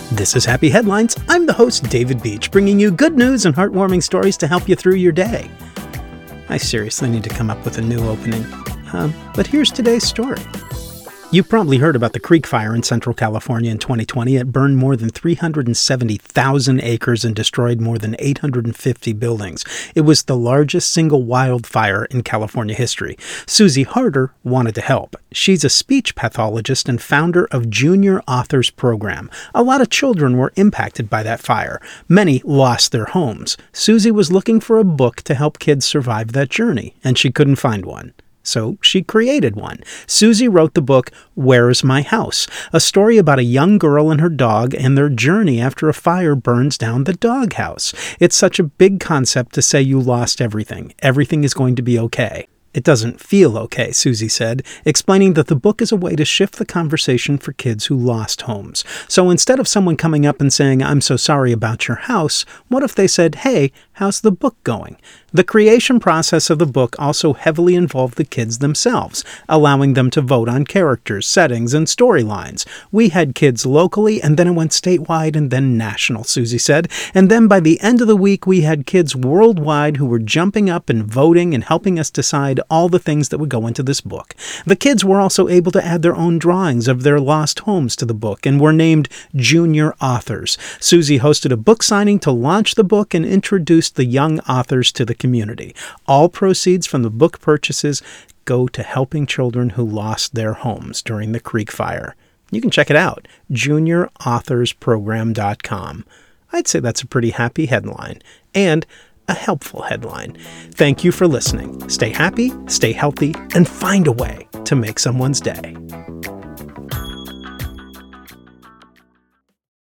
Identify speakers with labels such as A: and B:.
A: This is Happy Headlines. I'm the host, David Beach, bringing you good news and heartwarming stories to help you through your day. I seriously need to come up with a new opening. But here's today's story. You probably heard about the Creek Fire in Central California in 2020. It burned more than 370,000 acres and destroyed more than 850 buildings. It was the largest single wildfire in California history. Susie Harder wanted to help. She's a speech pathologist and founder of Junior Authors Program. A lot of children were impacted by that fire. Many lost their homes. Susie was looking for a book to help kids survive that journey, and she couldn't find one. So she created one. Susie wrote the book, Where's My House? A story about a young girl and her dog and their journey after a fire burns down the doghouse. It's such a big concept to say you lost everything. Everything is going to be okay. It doesn't feel okay, Susie said, explaining that the book is a way to shift the conversation for kids who lost homes. So instead of someone coming up and saying, I'm so sorry about your house, what if they said, hey, how's the book going? The creation process of the book also heavily involved the kids themselves, allowing them to vote on characters, settings, and storylines. We had kids locally, and then it went statewide and then national, Susie said. And then by the end of the week, we had kids worldwide who were jumping up and voting and helping us decide all the things that would go into this book. The kids were also able to add their own drawings of their lost homes to the book and were named junior authors. Susie hosted a book signing to launch the book and introduced the young authors to the community. All proceeds from the book purchases go to helping children who lost their homes during the Creek Fire. You can check it out, juniorauthors.program.com. I'd say that's a pretty happy headline. And a helpful headline. Thank you for listening. Stay happy, stay healthy, and find a way to make someone's day.